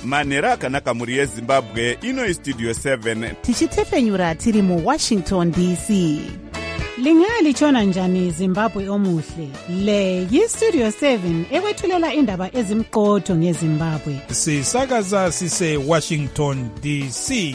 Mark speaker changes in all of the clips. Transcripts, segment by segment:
Speaker 1: manhero akanaka mhuri yezimbabwe. Ino Studio 7
Speaker 2: tichitefenyura tiri muWashington DC.
Speaker 3: Lingalitshona njani Zimbabwe omuhle? Le yiStudio 7 ekwethulela indaba ezimqotho ngeZimbabwe.
Speaker 4: Sisakaza sise Washington DC.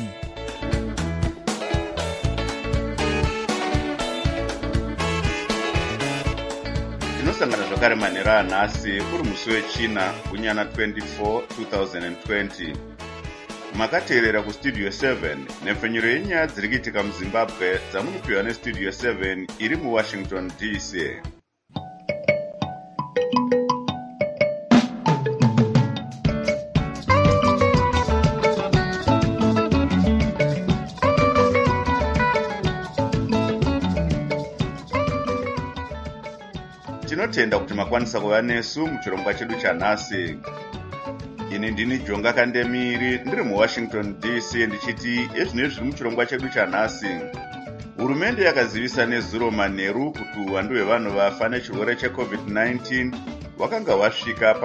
Speaker 1: tinosangana zvakare manhero anhasi uri musi wechina kunyana 24 2020. Makateerera kuStudio 7 nhefenyuro yenyaya dziri kuitika muZimbabwe dzamunopiwa neStudio 7 iri muWashington DC. Tinotenda kuti makwanisa kuva nesu muchirongwa chedu chanhasi. Ini ndini Jonga Kandemiri ndiri muWashington DC ndichiti ezvinezvi zviri muchirongwa chedu chanhasi. Hurumende yakazivisa nezuro manheru kuti uwandu hwevanhu vafa nechirwere cheCovid-19 wakanga wasvika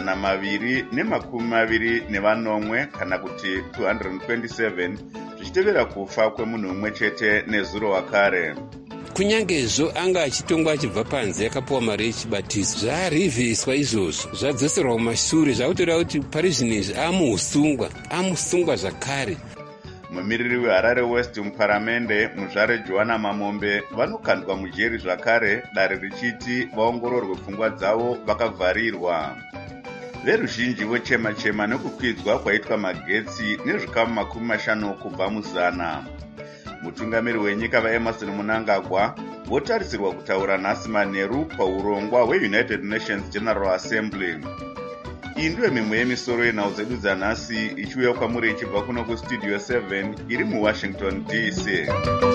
Speaker 1: pa227 kana kuti 227 zvichitevera kufa kwemunhu umwe chete nezuro wakare.
Speaker 5: Kunyangezvo anga achitongwa achibva panze akapuwa mari yechibatizo zvarivhiswa izvozvo zvadzoserwa kumashure zvakutoreva kuti pari zvinezvi amusungwa zvakare.
Speaker 1: Mumiriri weHarare West muparamende muzvare Joana Mamombe vanokandwa mujeri zvakare dare richiti vaongororwe pfungwa dzavo vakavharirwa. Veruzhinji vochema-chema nekukwidzwa kwaitwa magetsi nezvikamu 50 kubva muzana. Mutungamiri wenyika vaEmerson Mnangagwa votarisirwa kutaura nhasi manheru paurongwa hweUnited Nations General Assembly. Iyi ndiyo mimwe yemisoro yenhau dzedu dzanhasi ichiuya kwamuri ichibva kuno kuStudio 7 iri muWashington DC.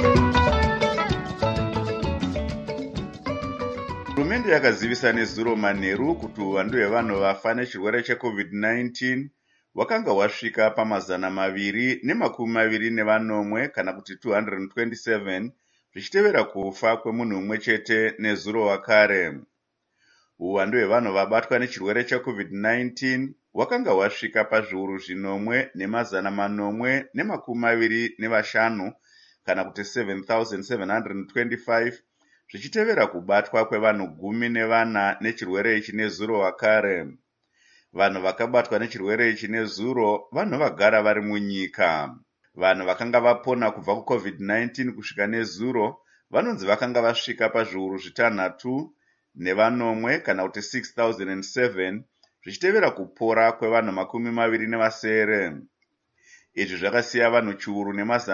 Speaker 1: Hurumende yakazivisa nezuro manheru kuti uwandu hwevanhu vafa nechirwere cheCovid-19 wakanga wasvika pa227 kana kuti 227 zvichitevera kufa kwemunhu umwe chete nezuro wakare. Uwandu hwevanhu vabatwa nechirwere cheCovid-19 wakanga wasvika pazviuru 1,825 kana kuti 7,725 zvichitevera kubatwa kwevanhu 14 nechirwere ichi nezuro wakare. Vanhu vakabatwa nechirwere ichi nezuro vanhu vagara vari munyika. Vanhu vakanga vapona kubva kuCovid-19 kusvika nezuro vanonzi vakanga vasvika pazviuru 6,9 kana kuti 6,007 zvichitevera kupora kwevanhu 27. Izvi zvakasiya vanhu chiuru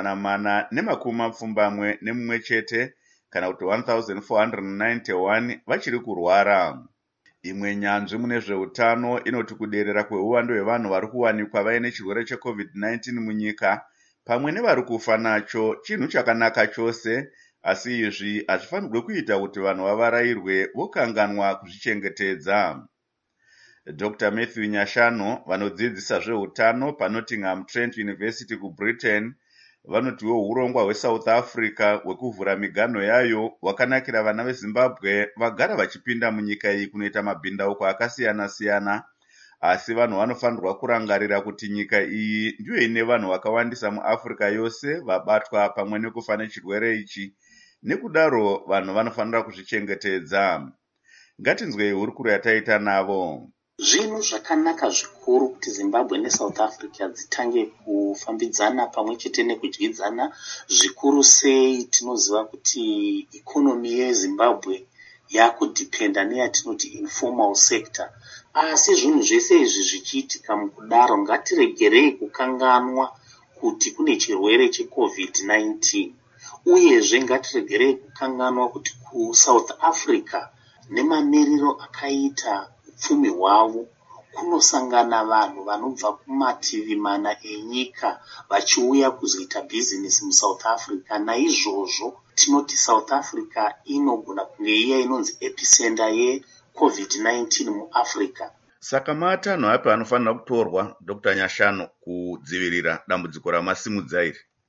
Speaker 1: 471 chete kana kuti 1,491 vachiri kurwara. Imwe nyanzvi mune zveutano inoti kuderera kweuwandu hwevanhu vari kuwanikwa vaine chirwere cheCovid-19 munyika pamwe nevari kufa nacho chinhu chakanaka chose, asi izvi hazvifanirwe kuita kuti vanhu vavarayirwe vokanganwa kuzvichengetedza. Dr. Matthew Nyashano vanodzidzisa zveutano paNottingham Trent University kuBritain vanotiwo hurongwa hweSouth Africa hwekuvhura miganho yayo hwakanakira vana veZimbabwe vagara vachipinda munyika iyi kunoita mabhindauko akasiyana-siyana, asi vanhu vanofanirwa kurangarira kuti nyika iyi ndiyo ine vanhu vakawandisa muAfrica yose vabatwa pamwe nekufa nechirwere ichi, nekudaro vanhu vanofanira kuzvichengetedza. Ngatinzwei hurukuro yataita navo.
Speaker 6: Zvinhu zvakanaka zvikuru kuti Zimbabwe neSouth Africa dzitange kufambidzana pamwe chete nekudyidzana. Zvikuru sei tinoziva kuti ikonomi yeZimbabwe yakudhipenda neyatinoti informal sector. Asi zvinhu zvese izvi zvichiitika mukudaro ngatiregerei kukanganwa kuti kune chirwere cheCovid-19. Uyezve ngatiregerei kukanganwa kuti kuSouth Africa nemamiriro akaita upfumi hwavo kunosangana vanhu vanobva kumativi mana enyika vachiuya kuzoita bhizinesi muSouth Africa. Naizvozvo tinoti South Africa inogona kunge iya inonzi epicenter yeCovid-19 muAfrica.
Speaker 1: Saka matanho api anofanira kutorwa Dr. Nyashano kudzivirira dambudziko ramasimudza iri?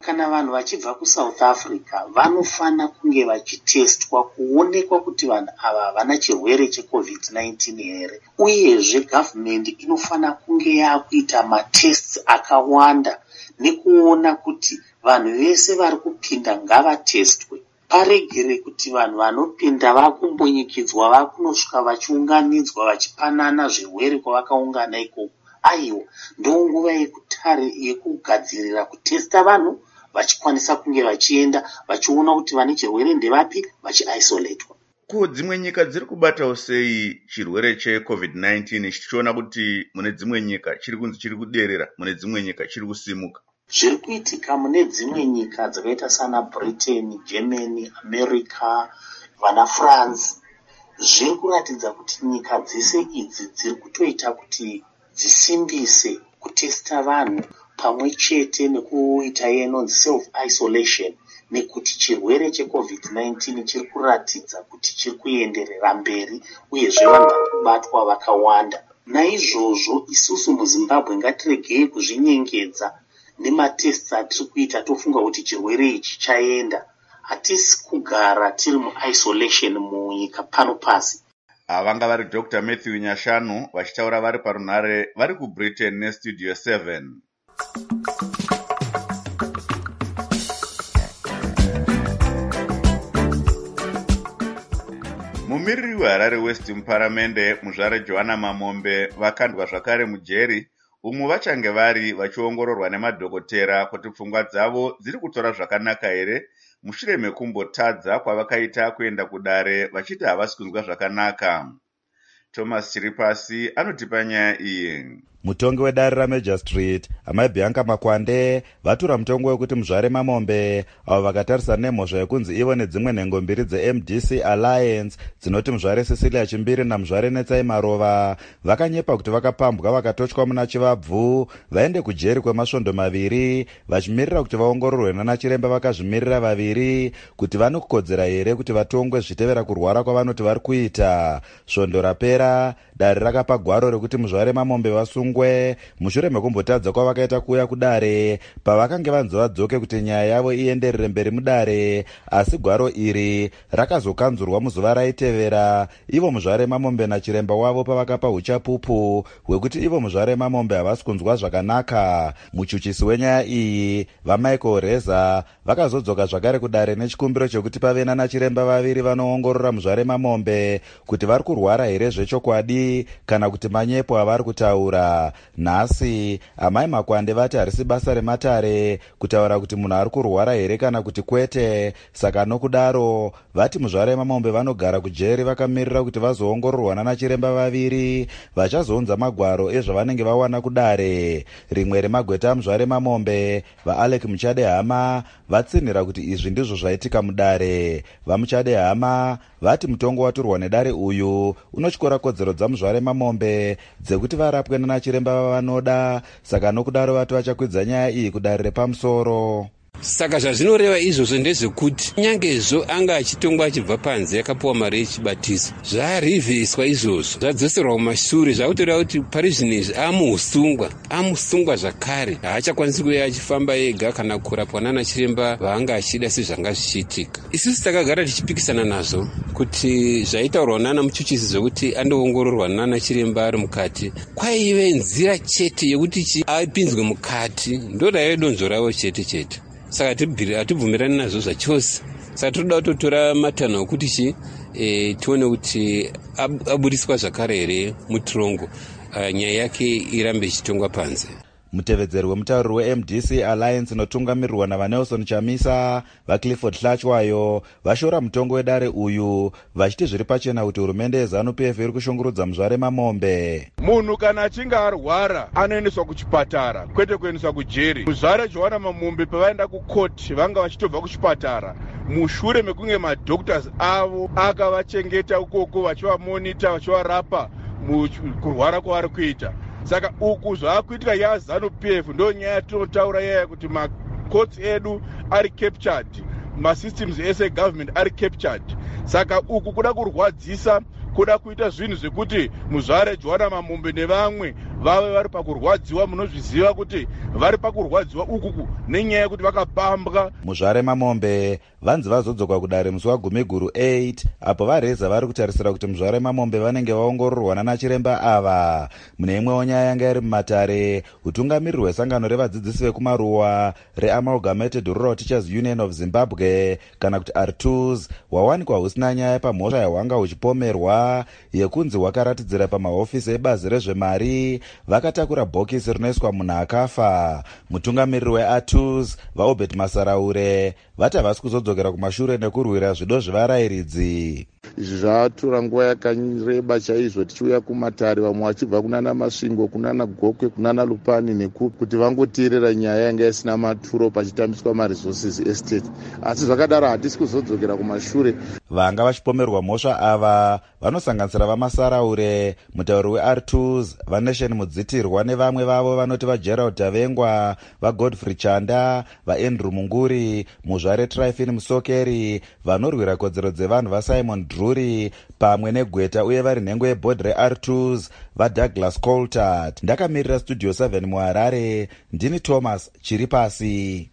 Speaker 6: Kana vanhu vachibva kuSouth Africa vanofana kunge vachitestwa kuonekwa kuti vanhu ava havana chirwere cheCovid-19 here. Uyezve gavhmendi inofana kunge yakuita matests akawanda nekuona kuti vanhu vese vari kupinda ngavatestwe. Paregere kuti vanhu vanopinda vakumbonyikidzwa vakunosvika vachiunganidzwa vachipanana zvirwere kwavakaungana ikoko. Aiwa, ndonguva yekugadzirira kutesta vanhu vachikwanisa kunge vachienda vachiona kuti vane chirwere ndevapi vachiisoletwa.
Speaker 1: Dzimwe nyika dziri kubatawo sei chirwere cheCovid-19 chichiona kuti mune dzimwe nyika chiri kunzi chiri kuderera, mune dzimwe nyika chiri kusimuka?
Speaker 6: Zviri kuitika mune dzimwe nyika dzakaita sana Britain, Germany, America, vana France zviri kuratidza kuti nyika dzese idzi dziri kutoita kuti dzisimbise kutesta vanhu pamwe chete nekuita inonzi self-isolation, nekuti chirwere cheCovid-19 chiri kuratidza kuti chiri kuenderera mberi uyezve vanhu vari kubatwa vakawanda. Naizvozvo isusu muZimbabwe ngatiregei kuzvinyengedza nematests atiri kuita tofunga kuti chirwere ichi chaenda. Hatisi kugara tiri mu-isolation munyika pano pasi.
Speaker 1: Vanga vari Dr. Matthew Nyashanu vachitaura vari parunhare vari kuBritain neStudio 7. Mumiriri weHarare West muparamende muzvare Joanna Mamombe vakandwa zvakare mujeri umwe vachange vari vachiongororwa nemadhokotera kuti pfungwa dzavo dziri kutora zvakanaka here mushure mekumbotadza kwavakaita kuenda kudare vachiti havasi kunzwa zvakanaka. Thomas Chiripasi anotipa nyaya iyi.
Speaker 7: Mutongi wedare raMajor Street, amai Bianca Makwande, vatura mutongo wekuti muzvare Mamombe, avo vakatarisana nemhosva yekunzi ivo nedzimwe nhengo mbiri dzeMDC Alliance dzinoti muzvare Cecilia Chimbiri namuzvare Netsai Marova vakanyepa kuti vakapambwa vakatotywa muna chivabvu vaende kujeri kwemasvondo maviri vachimirira kuti vaongororwe nana chiremba vakazvimirira vaviri kuti vanokodzera here kuti vatongwe zvitevera kurwara kwavanoti vari kuita. Svondo rapera dare rakapa gwaro rekuti muzvare Mamombe vasungwe mushure mekumbotadza kwavakaita kuuya kudare pavakange vanzi vadzoke kuti nyaya yavo ienderere mberi mudare, asi gwaro iri rakazokanzurwa muzuva raitevera ivo muzvare Mamombe nachiremba wavo pavakapa uchapupu hwekuti ivo muzvare Mamombe havasi kunzwa zvakanaka. Muchuchisi wenyaya iyi vaMichael Reza vakazodzoka zvakare kudare nechikumbiro chekuti pave nana chiremba vaviri vanoongorora muzvare Mamombe kuti vari kurwara here zvechokwadi kana kuti manyepo avari kutaura. Nhasi amai Makwande vati harisi basa rematare kutaura kuti munhu ari kurwara here kana kuti kwete, saka nokudaro vati muzvare Mamombe vanogara kujeri vakamirira kuti vazoongororwa nana chiremba vaviri vachazounza magwaro ezvavanenge vawana kudare. Rimwe remagweta muzvare Mamombe vaAlec Muchadehama vatsinhira kuti izvi ndizvo zvaitika mudare. VaMuchadehama vati mutongo waturwa nedare uyu unotyora kodzero dzamuzvare Mamombe dzekuti varapwe nana chiremba vavanoda, saka nokudaro vati vachakwidza nyaya iyi kudare repamusoro.
Speaker 5: Saka zvazvinoreva izvozvo ndezvekuti nyangezvo anga achitongwa achibva panze akapuwa mari yechibatiso zvarivhiswa izvozvo zvadzoserwa kumashure zvakutoreva kuti pari zvinezvi amusungwa zvakare haachakwanisi kuuya achifamba ega kana kurapwa nana chiremba vaanga achida sezvanga zvichiitika. Isusu takagara tichipikisana nazvo kuti zvaitaurwa nana muchuchisi zvokuti andoongororwa nana chiremba ari mukati kwaive nzira chete yekuti apinzwe mukati, ndodaive donzvo ravo chete. Saka hatibvumirani nazvo zvachose. Saka tinoda kutotora matanho okuti tione kuti aburiswa zvakare here mutirongo nyaya yake irambe ichitongwa panze.
Speaker 7: Mutevedzeri wemutauriri weMDC Alliance inotungamirirwa navaNelson Chamisa vaClifford Hlachwayo vashora mutongo wedare uyu vachiti zviri pachena kuti hurumende yeZANU-PF iri kushungurudza muzvare Mamombe.
Speaker 8: Munhu kana achinge arwara anoendeswa kuchipatara kwete kuendeswa kujeri. Muzvare Joanna Mamombe pavaenda kukoti vanga vachitobva kuchipatara mushure mekunge madhoktors avo akavachengeta ukoko vachivamonita vachivarapa kurwara kwavari kuita. Saka uku zvaakuitika yaZANU-PF ndo nyaya yatinotaura yaya kuti makotsi edu ari captured, masystems ese government ari captured. Saka uku kuda kurwadzisa, kuda kuita zvinhu zvekuti muzvare Joanna Mamombe nevamwe vave vari pakurwadziwa. Munozviziva kuti vari pakurwadziwa ukuku nenyaya yekuti vakapambwa.
Speaker 7: muzvare mamombe vanzi vazodzoka kudare musi wagumiguru 8 apo vareza vari kutarisira kuti muzvare mamombe vanenge vaongororwana nachiremba ava. mune imwewo nyaya yanga iri mumatare, utungamiriri hwesangano revadzidzisi vekumaruwa reamalgamated rural teachers union of zimbabwe kana kuti artus hwawanikwa husina nyaya pamhosva yahwanga huchipomerwa yekunzi hwakaratidzira pamahofisi ebazi rezvemari vakatakura bhokisi rinoiswa munhu akafa. mutungamiriri weartus vaobert masaraure vati havasi kuzodzokera kumashure nekurwira zvido zvevarayiridzi.
Speaker 9: izvi zvatora nguva yakareba chaizvo tichiuya kumatare, vamwe vachibva kunana masvingo, kunana gokwe, kunana lupani nekupi kuti vangoteerera nyaya yanga isina maturo pachitambiswa maresources estate. asi zvakadaro hatisi kuzodzokera kumashure.
Speaker 7: vanga vachipomerwa mhosva ava vanosanganisira vamasaraure, mutauri weartus, vanation mudzitirwa nevamwe vavo vanoti vagerald tavengwa, vagodfrey chanda, vaandrew munguri, muzvare trifin musokeri, vanorwira kodzero dzevanhu vasimon drury pamwe negweta uye vari nhengo yebhodhi reartus vadouglas coltart. ndakamirira studio 7 muharare, ndini thomas chiri pasi.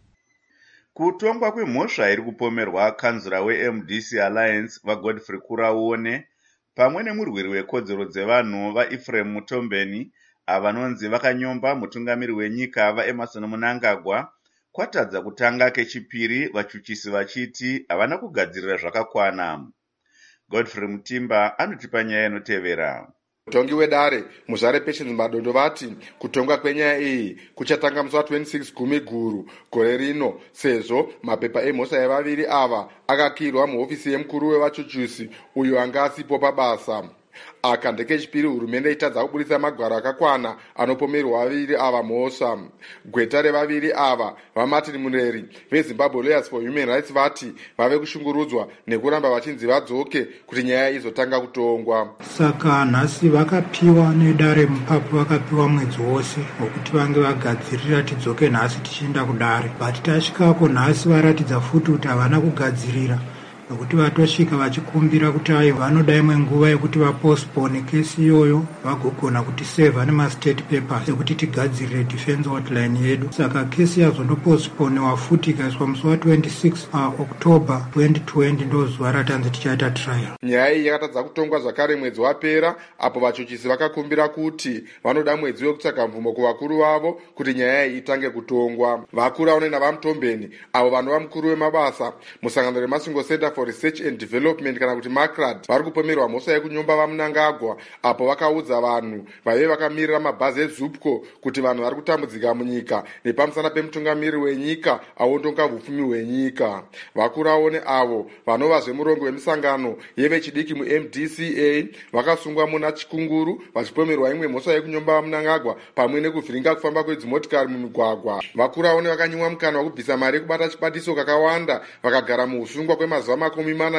Speaker 1: kutongwa kwemhosva iri kupomerwa kanzura weMDC Alliance vagodfrey kuraone pamwe nemurwiri wekodzero dzevanhu vaEphraim mutombeni avanonzi vakanyomba mutungamiri wenyika vaEmerson Mnangagwa kwatadza kutanga kechipiri, vachuchisi vachiti havana kugadzirira zvakakwana. Godfrey Mutimba anotipa nyaya inotevera.
Speaker 10: mutongi wedare muzvare Patience Madondo vati kutongwa kwenyaya iyi kuchatanga musi wa26 Gumiguru gore rino, sezvo mapepa emhosva yevaviri ava akakirwa muhofisi yemukuru wevachuchusi uyo anga asipo pabasa. aka ndekechipiri hurumende itadza kubudisa magwaro akakwana anopomerwa vaviri ava mhosva. gweta revaviri ava vaMartin Mureri veZimbabwe Lawyers for Human Rights vati vave kushungurudzwa nekuramba vachinzi vadzoke kuti nyaya izotanga kutongwa.
Speaker 11: saka nhasi vakapiwa nedare mupapu, vakapiwa mwedzi wose wekuti vange vagadzirira tidzoke nhasi tichienda kudare, but tasvikapo nhasi varatidza futi kuti havana kugadzirira nokuti vatosvika vachikumbira kuti ayo vanoda imwe nguva yekuti vapostpone kesi iyoyo vagogona kuti seva nemastate papers ekuti tigadzirire defense outline yedu. saka kesi yazondopostponewa futi ikaiswa musi wa26 October 2020 ndozuva ratanzi tichaita trial.
Speaker 10: nyaya iyi yakatadza kutongwa zvakare mwedzi wapera, apo vachuchisi vakakumbira kuti vanoda mwedzi wekutsvaga mvumo kuvakuru vavo kuti nyaya iyi itange kutongwa. vakuru aone navamutombeni avo vanova mukuru wemabasa musangano remasvingo Center for Research and Development kana kuti MACRAD vari kupomerwa mhosva yekunyomba vaMnangagwa, apo vakaudza vanhu vaive vakamirira mabhazi eZupco kuti vanhu vari kutambudzika munyika nepamusana pemutungamiri wenyika aondonga hupfumi hwenyika. vakuru aone avo vanova zvemurongo wemisangano yevechidiki muMDCA vakasungwa muna Chikunguru vachipomerwa imwe mhosva yekunyomba vaMnangagwa pamwe nekuvhiringa kufamba kwedzimotikari mumigwagwa. vakuru aone vakanyimwa mukana wekubvisa mari yekubata chibatiso kakawanda vakagara muusungwa kwemazuva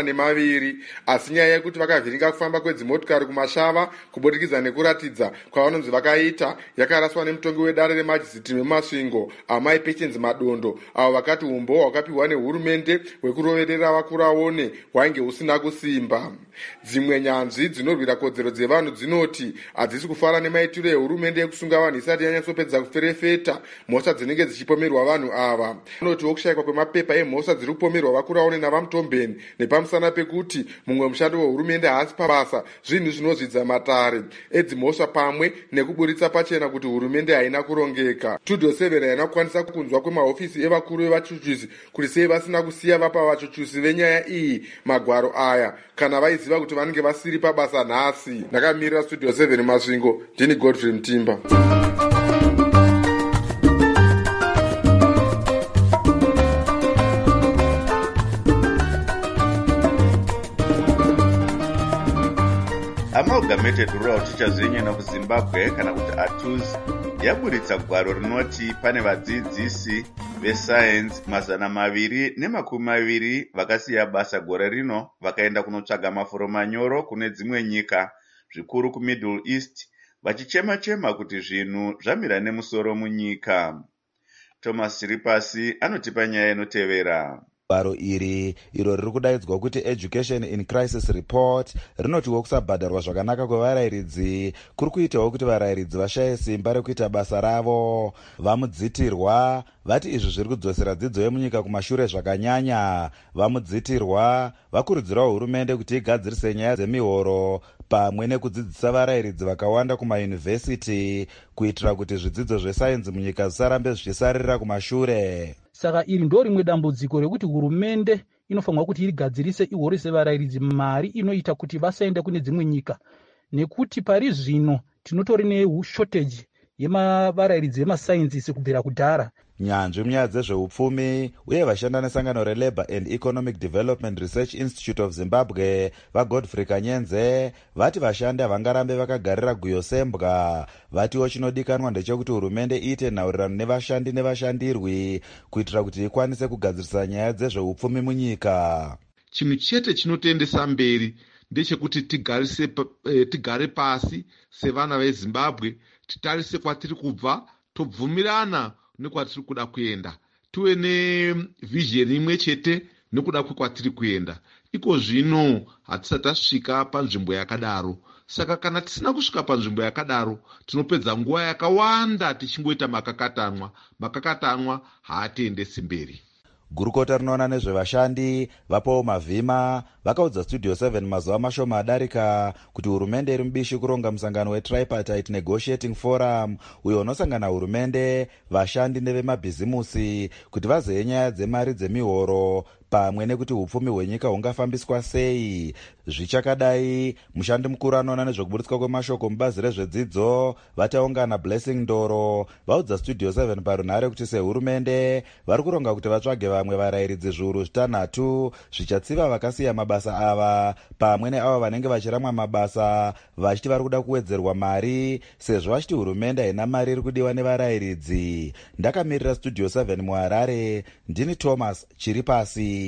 Speaker 10: 42, asi nyaya yekuti vakavhiringa kufamba kwedzimotikari kumashava kubudikidza nekuratidza kwavanonzi vakaita yakaraswa nemutongi wedare remajisiti memasvingo amai Patience Madondo, avo vakati umboo hwakapiwa nehurumende hwekuroverera vakuru aone hwainge husina kusimba. dzimwe nyanzvi dzinorwira kodzero dzevanhu dzinoti hadzisi kufara nemaitiro ehurumende ekusunga vanhu isati yanyatsopedza kuferefeta mhosva dzinenge dzichipomerwa vanhu ava. anotiwo kushayikwa kwemapepa emhosva dziri kupomerwa vakuru aone navamutombeni nepamusana pekuti mumwe mushando wehurumende haasi pabasa, zvinhu zvinozvidza matare edzimhosva pamwe nekuburitsa pachena kuti hurumende haina kurongeka. Studio 7 haina kukwanisa kunzwa kwemahofisi evakuru vevachuchusi kuti sei vasina kusiya vapa vachuchusi venyaya iyi magwaro aya kana vaiziva kuti vanenge vasiri pabasa nhasi. ndakamirira Studio 7 masvingo, ndini Godfrey Mutimba.
Speaker 1: Amalgamated Rural Teachers Union of Zimbabwe kana kuti ATUZ yaburitsa gwaro rinoti pane vadzidzisi vesayenzi 220 vakasiya basa gore rino vakaenda kunotsvaga mafuro manyoro kune dzimwe nyika, zvikuru kuMiddle East, vachichema-chema kuti zvinhu zvamira nemusoro munyika. Thomas Chiripasi anotipa nyaya inotevera.
Speaker 7: baro iri iro riri kudaidzwa kuti Education in Crisis Report rinotiwo kusabhadharwa zvakanaka kwevarayiridzi kuri kuitawo kuti varayiridzi vashaye simba rekuita basa ravo. Vamudzitirwa vati izvi zviri kudzosera dzidzo yemunyika kumashure zvakanyanya. Vamudzitirwa vakurudzirawo hurumende kuti igadzirise nyaya dzemihoro pamwe nekudzidzisa varayiridzi vakawanda kumayunivhesiti kuitira kuti zvidzidzo zvesayenzi munyika zvisarambe zvichisarira kumashure.
Speaker 12: Saka iri ndo rimwe dambudziko rekuti hurumende inofanirwa kuti igadzirise ihorise varayiridzi mari inoita kuti vasaende kune dzimwe nyika, nekuti pari zvino tinotori neshortage yevarayiridzi vemasainzisi kubvira kudhara.
Speaker 7: Nyanzvi munyaya dzezveupfumi uye vashanda nesangano reLabour and Economic Development Research Institute of Zimbabwe vaGodfrey Kanyenze vati vashandi havangarambe vakagarira guyo sembwa. Vatiwo chinodikanwa ndechekuti hurumende iite nhaurirano nevashandi nevashandirwi kuitira kuti ikwanise kugadzirisa nyaya dzezveupfumi munyika.
Speaker 13: Chinhu chete chinotoendesa mberi ndechekuti tigare pasi sevana veZimbabwe, titarise kwatiri kubva, tobvumirana nekwatiri kuda kuenda, tuwe nevhizheni imwe chete nekuda kwatiri kuenda. Iko zvino hatisati tasvika panzvimbo yakadaro. Saka kana tisina kusvika panzvimbo yakadaro, tinopedza nguva yakawanda tichingoita makakatanwa haatiendesi mberi.
Speaker 7: Gurukota rinoona nezvevashandi vapawo mavhima vakaudza Studio 7 mazuva mashoma adarika kuti hurumende iri mubishi kuronga musangano weTripartite Negotiating Forum uyo unosangana hurumende, vashandi nevemabhizimusi kuti vazoye nyaya dzemari dzemihoro pamwe nekuti upfumi hwenyika hungafambiswa sei. Zvichakadai, mushandi mukuru anoona nezvekuburitswa kwemashoko mubazi rezvedzidzo vataungana Blessing Ndoro vaudza Studio 7 parunhare kuti sehurumende vari kuronga kuti vatsvage vamwe varayiridzi zviuru 6 zvichatsiva vakasiya mabasa ava pamwe neavo vanenge vachiramwa mabasa vachiti vari kuda kuwedzerwa mari sezvo vachiti hurumende haina mari iri kudiwa nevarayiridzi. Ndakamirira Studio 7 muHarare, ndini Thomas Chiripasi.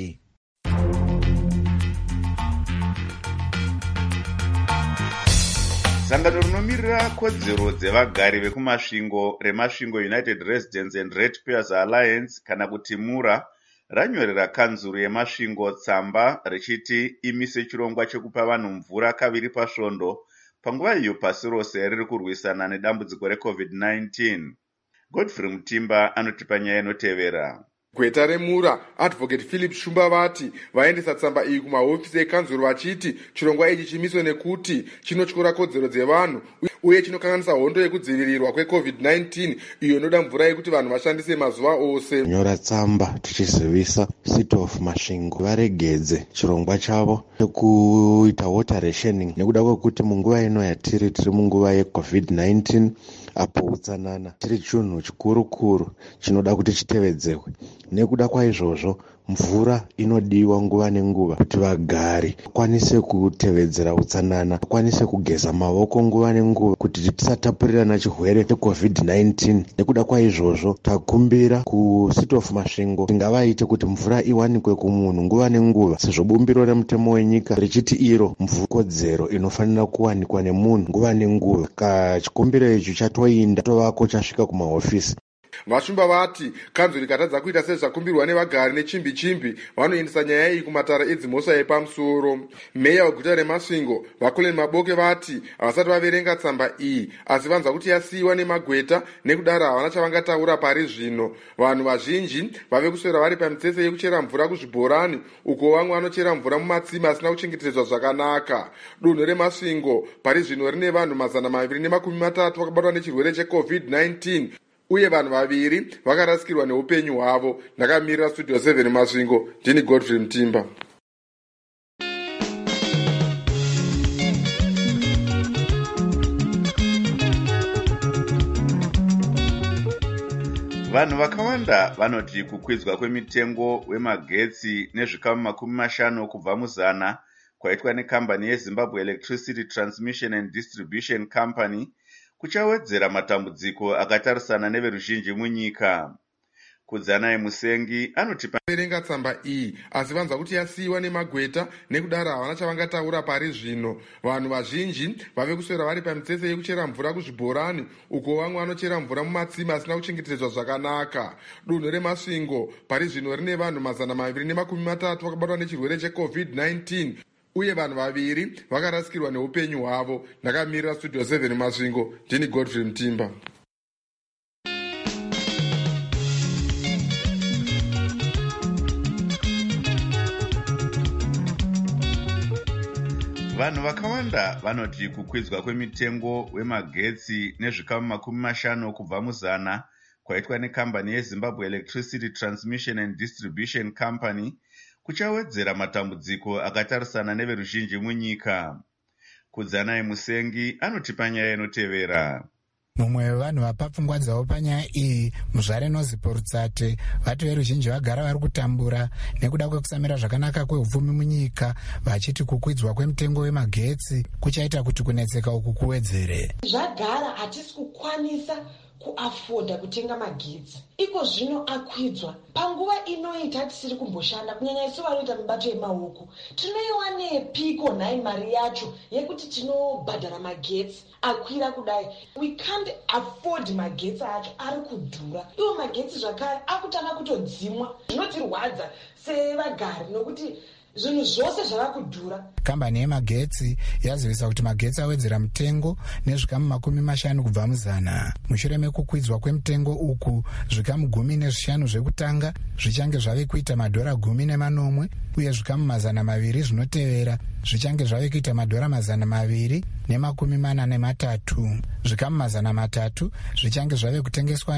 Speaker 1: Sangano rinomirira kodzero dzevagari vekumasvingo remasvingo United Residents and Ratepayers Alliance kana kuti MURA ranyorera kanzuru yemasvingo tsamba richiti imise chirongwa chekupa vanhu mvura kaviri pasvondo panguva iyo pasi rose riri kurwisana nedambudziko reCovid-19. Godfrey Mutimba anotipa nyaya inotevera.
Speaker 10: Gweta reMURA, Advocate Philip Shumba vati vaendesa tsamba iyi kumahofisi ekanzuru vachiti chirongwa ichi chimiswe nekuti chinotyora kodzero dzevanhu uye chinokanganisa hondo yekudzivirirwa kweCovid-19 iyo inoda mvura yekuti vanhu vashandise mazuva ose.
Speaker 14: Nyora tsamba tichizivisa City of Masvingo varegedze chirongwa chavo chekuita water rationing nekuda kwekuti munguva ino yatiri tiri munguva yeCovid-19 apo utsanana tiri chinhu chikuru chinoda kuti chitevedzerwe. Nekuda kwaizvozvo mvura inodiwa nguva nenguva kuti vagari vakwanise kutevedzera utsanana, vakwanise kugeza mavoko nguva nenguva kuti tisatapurirana chirwere cheCovid-19. Nekuda kwaizvozvo takumbira kuCity of Masvingo tingavaite kuti mvura iwanikwe kumunhu nguva nenguva, sezvo bumbiro remutemo wenyika richiti iro mvura kodzero inofanira kuwanikwa nemunhu nguva nenguva. Chikumbiro ichi chatoinda tovako chasvika kumahofisi.
Speaker 10: Vashumba vati kanzuru ikatadza kuita sezvakumbirwa nevagari nechimbi vanoendesa nyaya iyi kumatara edzimhosva yepamusoro. Meya weguta reMasvingo Vacolin Maboke vati havasati vaverenga tsamba iyi asi vanzwa kuti yasiyiwa nemagweta nekudaro havana chavangataura pari zvino. Vanhu vazhinji vave kuswera vari pamitsetse yekuchera mvura kuzvibhorani uko vamwe vanochera mvura mumatsime asina kuchengetedzwa zvakanaka. Dunhu reMasvingo pari zvino rine vanhu 230 vakabatwa nechirwere cheCovid-19 uye vanhu vaviri vakarasikirwa neupenyu hwavo. Ndakamirira Studio 7 Masvingo, ndini Godfrey Mutimba.
Speaker 1: Vanhu vakawanda vanoti kukwidzwa kwemitengo wemagetsi nezvikamu 50 kubva muzana kwaitwa nekambani yeZimbabwe Electricity Transmission and Distribution Company kuchawedzera matambudziko akatarisana neveruzhinji munyika. Kudzanai Musengi anoti
Speaker 10: verenga tsamba iyi asi vanzwa kuti yasiyiwa nemagweta nekudaro havana chavangataura pari zvino. Vanhu vazhinji vave kuswera vari pamitsetse yekuchera mvura kuzvibhorani uko vamwe vanochera mvura mumatsime asina kuchengetedzwa zvakanaka. Dunhu reMasvingo pari zvino rine vanhu 230 vakabatwa nechirwere cheCovid-19 uye vanhu 2 vakarasikirwa neupenyu hwavo. Ndakamirira Studio 7 Masvingo, ndini Godfrey Mtimba.
Speaker 1: vanhu vakawanda vanoti kukwidzwa kwemitengo wemagetsi nezvikamu 50 kubva muzana kwaitwa nekambani yeZimbabwe Electricity Transmission and Distribution Company kuchawedzera matambudziko akatarisana neveruzhinji munyika. Kudzanai Musengi anoti panyaya inotevera.
Speaker 15: Mumwe wevanhu vapa pfungwa dzavo panyaya iyi muzvare Nozipo Rutsate vati veruzhinji vagara vari kutambura nekuda kwekusamira zvakanaka kweupfumi munyika, vachiti kukwidzwa kwemitengo wemagetsi kuchaita kuti kunetseka uku kuwedzere.
Speaker 16: Zvagara hatisi kukwanisa kuafoda kutenga magetsi, iko zvino akwidzwa panguva inoita tisiri kumboshanda, kunyanya isu vanoita mibato yemaoko. Tinoiwanepiko nhai mari yacho yekuti tinobhadhara magetsi akwira kudai? We can't afford magetsi acho, ari kudhura. Iwo magetsi zvakare akutanga kutodzimwa, zvinotirwadza sevagari nokuti zvinhu zvose zvava kudhura.
Speaker 15: Kambani yemagetsi yazivisa kuti magetsi awedzera mutengo nezvikamu 50 kubva muzana. Mushure mekukwidzwa kwemitengo uku, zvikamu 15 zvekutanga zvichange zvave kuita $10 uye zvikamu 200 zvinotevera zvichange zvave kuita $243. Zvikamu 300 zvichange zvave kutengeswa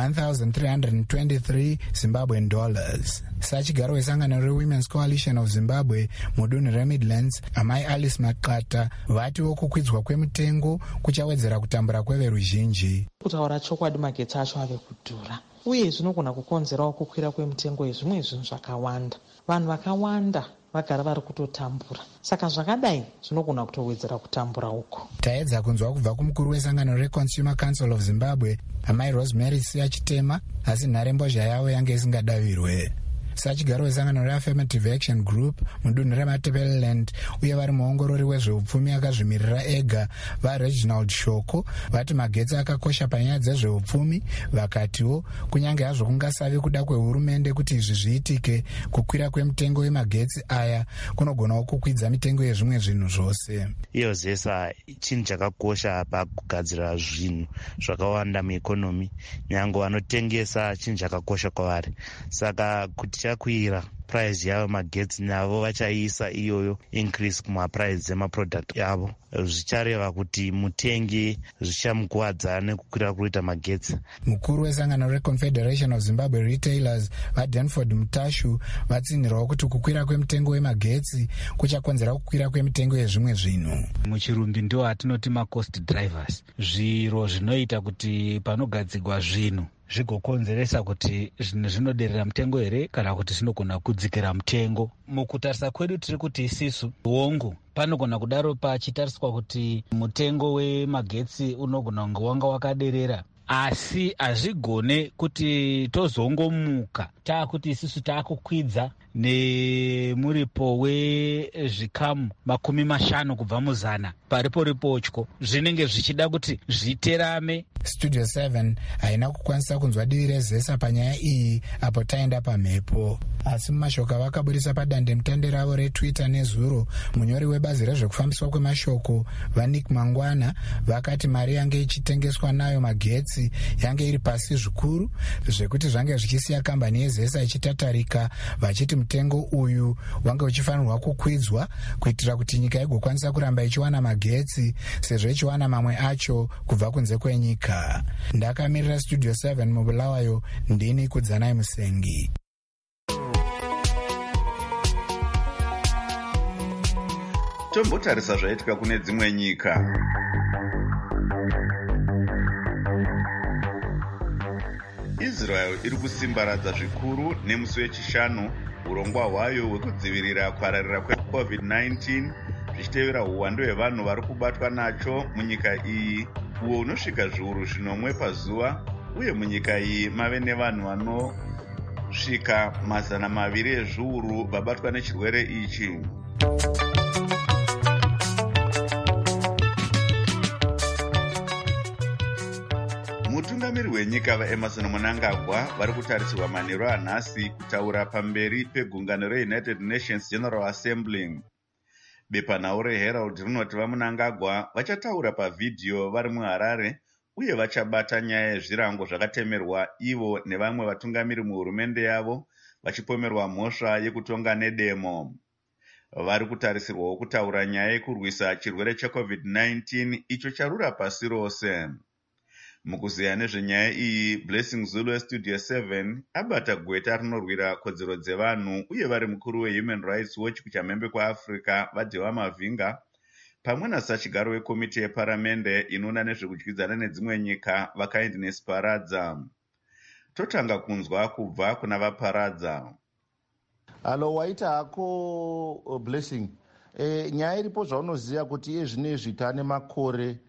Speaker 15: ne$1,323 Zimbabwean dollars. Sachigaro wesangano reWomen's Coalition of Zimbabwe mudunhu reMidlands, amai Alice Maqata vatiwo kukwidzwa kwemitengo kuchawedzera kutambura kweveruzhinji.
Speaker 17: Kutaura chokwadi, magetsi acho ave kudhura uye zvinogona kukonzerawo kukwira kwemitengo yezvimwe zvinhu zvakawanda. Vanhu vakawanda vagara vari kutotambura, saka zvakadai zvinogona kutowedzera kutambura uko. Taedza kunzwa kubva kumukuru wesangano reConsumer Council of Zimbabwe, amai Rosemary Siachitema, asi nharembozha yavo yange isingadavirwe. Sachigaro wesangano reAffirmative Action Group mudunhu reMatebeleland uye vari muongorori wezveupfumi akazvimirira ega vaReginald Shoko vati magetsi akakosha panyaya dzezveupfumi. Vakatiwo kunyange hazvo kungasavi kuda kwehurumende kuti izvi zviitike, kukwira kwemitengo yemagetsi aya kunogonawo kukwidza mitengo yezvimwe zvinhu zvose.
Speaker 18: Iyo zesa chinhu chakakosha pakugadzira zvinhu zvakawanda muekonomi, nyange vanotengesa chinhu chakakosha kwavari. Saka kuti chakwira price yavo magetsi navo vachaisa iyoyo increase kumaprice emaproduct yavo, zvichareva kuti mutengi zvichamukuwadza nekukwira kuita magetsi.
Speaker 15: Mukuru wesangano reConfederation of Zimbabwe Retailers vaDanford Mutashu vatsinhirawo kuti kukwira kwemitengo wemagetsi kuchakonzera kukwira kwemitengo yezvimwe zvinhu.
Speaker 12: Muchirumbi ndo hatinoti macost drivers, zviro zvinoita kuti panogadzigwa zvinhu zvigokonzeresa kuti zvinhu zvinoderera mutengo here kana kuti zvinogona kudzikira mutengo. Mukutarisa kwedu tiri kuti isisu hongu panogona kudaro pachitariswa kuti mutengo wemagetsi unogona kunge wanga wakaderera, asi hazvigone kuti tozongomuka taakuti isisu taakukwidza nemuripo wezvikamu 50 kubva muzana paripo ripotyo, zvinenge zvichida kuti zviterame.
Speaker 15: Studio 7 haina kukwanisa kunzwa divi rezesa panyaya iyi apo taenda pamhepo, asi mumashoko avakaburisa padande mutande ravo reTwitter nezuro, munyori webazi rezvekufambiswa kwemashoko vaNick Mangwana vakati mari yange ichitengeswa nayo magetsi yange iri pasi zvikuru zvekuti zvange zvichisiya kambani yezesa ichitatarika vachiti mutengo uyu wange uchifanirwa kukwidzwa kuitira kuti nyika igokwanisa kuramba ichiwana magetsi sezvo ichiwana mamwe acho kubva kunze kwenyika. Ndakamirira Studio 7 mubulawayo, ndini Kudzanai Musengi.
Speaker 1: Tombotarisa zvaitika kune dzimwe nyika. Israel iri kusimbaradza zvikuru nemusi wechishanu urongwa hwayo hwekudzivirira kupararira kweCovid-19 zvichitevera uwandu hwevanhu vari kubatwa nacho munyika iyi, uwo unosvika zviuru 5 pazuva, uye munyika iyi mave nevanhu kusvika 200 ezviuru vabatwa nechirwere ichi. Mutungamiri wenyika vaEmerson Mnangagwa vari kutarisirwa manheru anhasi kutaura pamberi pegungano reUnited Nations General Assembly. Bepanhau reHerald rinoti vaMnangagwa vachataura pavhidhiyo vari muHarare uye vachabata nyaya yezvirango zvakatemerwa ivo nevamwe vatungamiri muhurumende yavo vachipomerwa mhosva yekutonga nedemo. Vari kutarisirwawo kutaura nyaya yekurwisa chirwere cheCovid-19 icho charura pasi rose. Mukuziya nezvenyaya iyi, Blessing Zulu weStudio 7 abata gweta rinorwira kodzero dzevanhu uye vari mukuru weHuman Rights Watch kuchamhembe kwaAfrica vaDhewa Mavhinga pamwe nasachigaro wekomiti yeparamende inoona nezvekudyidzana nedzimwe nyika vaKindness Paradza. Totanga kunzwa kubva kuna vaParadza.
Speaker 9: Halo, waita hako Blessing. Nyaya iripo zvaunoziva kuti iye zvinezvi tane makore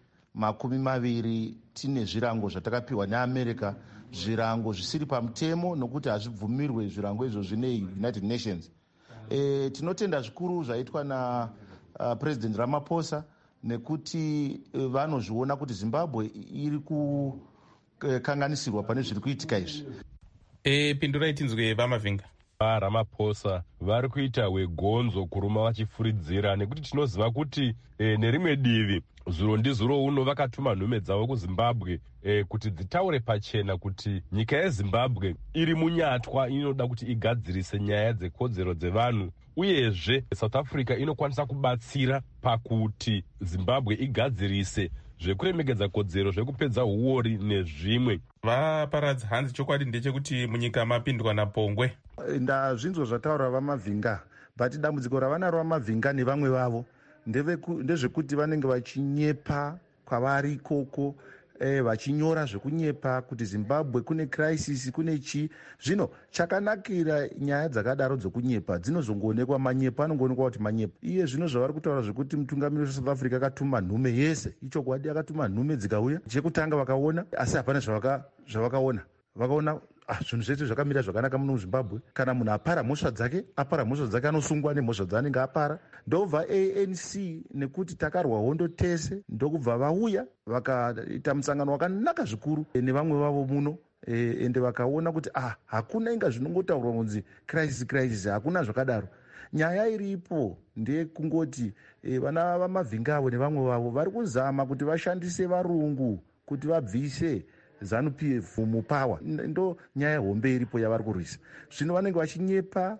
Speaker 9: 20 tine zvirango zvatakapiwa neAmerica, zvirango zvisiri pamutemo nokuti hazvibvumirwe zvirango izvozvi neUnited Nations. Tinotenda zvikuru zvaitwa na President Ramaphosa nekuti vanozviona kuti Zimbabwe iri kukanganisirwa pane zviri kuitika izvi.
Speaker 19: Pindurai tinzwe vaMavhinga. Ramaphosa vari kuita wegonzo kuruma vachifuridzira nekuti tinoziva kuti nerimwe divi zuro ndizuro uno vakatuma nhume dzavo kuZimbabwe kuti dzitaure pachena kuti nyika yeZimbabwe iri munyatwa, inoda kuti igadzirise nyaya dzekodzero dzevanhu, uyezve South Africa inokwanisa kubatsira pakuti Zimbabwe igadzirise zvekuremekedza kodzero zvekupedza uori nezvimwe. Vaparadza, hanzi chokwadi ndechekuti munyika mapindwa napongwe.
Speaker 9: Ndazvinzwa zvataura vaMavhinga, but dambudziko ravanaro vaMavhinga nevamwe vavo ndezvekuti vanenge vachinyepa kwavari ikoko, vachinyora zvekunyepa kuti Zimbabwe kune crisis, kune chi. Zvino chakanakira nyaya dzakadaro dzokunyepa dzinozongoonekwa, manyepa anongoonekwa kuti manyepa. Iye zvino zvavari kutaura zvekuti mutungamiri weSouth Africa akatuma nhume yese, ichokwadi akatuma nhume dzikauya, chekutanga vakaona asi hapana zvavakaona. Vakaona zvinhu zvese zvakamira zvakanaka muno muZimbabwe. Kana munhu apara mhosva dzake anosungwa nemhosva dzaanenge apara. Ndobva ANC nekuti takarwa hondo tese, ndokubva vauya vakaita musangano wakanaka zvikuru nevamwe vavo muno, ende vakaona kuti hakuna inga zvinongotaurwa kunzi crisis, hakuna zvakadaro. Nyaya iripo ndeyekungoti vana vaMavhinga avo nevamwe vavo vari kuzama kuti vashandise varungu kuti vabvise ZANU-PF mupawa. Ndo nyaya hombe iripo yavari kurwisa. Zvino vanenge vachinyepa,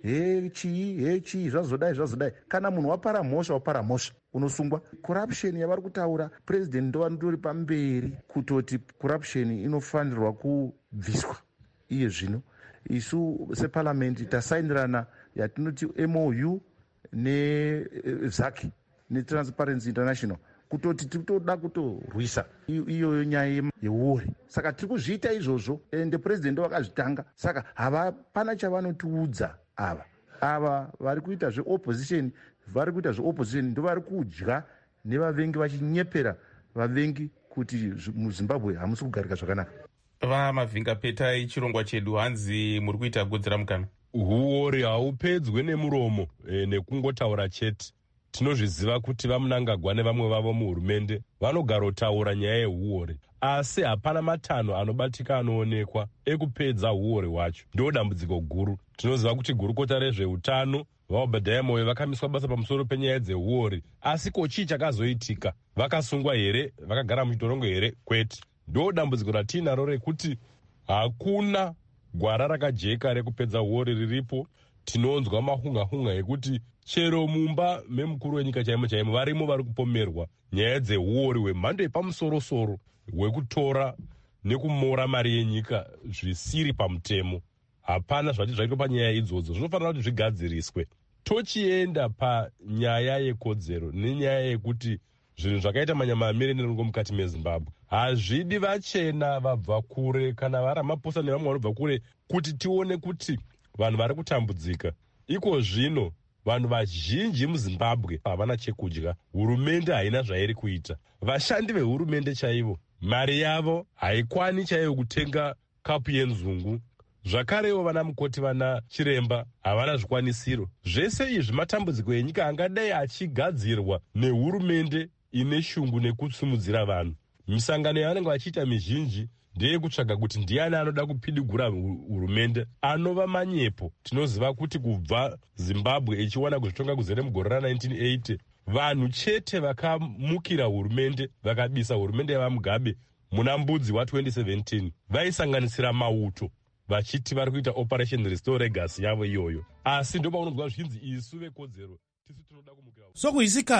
Speaker 9: chii zvazodai. Kana munhu wapara mhosva unosungwa. Corruption yavari kutaura, president ndo vanondori pamberi kutoti corruption inofanirwa kubviswa. Iye zvino isu separliament tasainirana yatinoti MOU neZaki neTransparency International kutoti titoda kutorwisa iyoyo nyaya yeuori. Saka tiri kuzviita izvozvo, ende president wakazvitanga. Saka hapana chavanotiudza ava vari kuita zveopposition, ndo vari kudya nevavengi vachinyepera vavengi kuti muZimbabwe hamusi kugarika zvakanaka.
Speaker 19: VaMavhinga, petai chirongwa chedu, hanzi muri kuita godzera mukana. Uori haupedzwe nemuromo nekungotaura chete. Tinozviziva kuti vaMnangagwa nevamwe vavo muhurumende vanogarotaura nyaya yehuori, asi hapana matanho anobatika anoonekwa ekupedza huori hwacho. Ndo dambudziko guru. Tinoziva kuti gurukota rezveutano vaObhadhaya Moyo vakamiswa basa pamusoro penyaya dzehuori, asi ko chii chakazoitika? Vakasungwa here? Vakagara muchitorongo here? Kwete. Ndo dambudziko ratinaro rekuti hakuna gwara rakajeka rekupedza huori riripo. Tinonzwa mahunga ekuti chero mumba memukuru wenyika chaimo varimo vari kupomerwa nyaya dzehuori hwemhando yepamusoro-soro hwekutora nekumora mari yenyika zvisiri pamutemo. Hapana zvati zvaitwa panyaya idzodzo, zvinofanira kuti zvigadziriswe. Tochienda panyaya yekodzero nenyaya yekuti zvinhu zvakaita manyama amirengo mukati meZimbabwe hazvidi vachena vabva kure kana vaRamaphosa nevamwe vanobva kure kuti tione kuti vanhu vari kutambudzika. Iko zvino vanhu vazhinji muZimbabwe havana chekudya, hurumende haina zvairi kuita. Vashandi vehurumende chaivo, mari yavo haikwani chaiyo kutenga kapu yenzungu zvakarewo vana mukoti vana chiremba havana zvikwanisiro. Zvese izvi matambudziko enyika angadai achigadzirwa nehurumende ine shungu nekutsimudzira vanhu. Misangano yavanenge vachiita mizhinji ndeyekutsvaga kuti ndiani anoda kupidigura hurumende anova manyepo. Tinoziva kuti kubva Zimbabwe ichiwana kuzvitonga kuzere mugore ra1980 vanhu chete vakamukira hurumende vakabisa hurumende yavamugabe muna mbudzi wa2017 vaisanganisira Mauto vachiti vari kuita operation restore legacy yavo iyoyo. Asi ndopaunonzwa zvichinzi isu vekodzero tisu tinoda kumukira
Speaker 4: sokuisika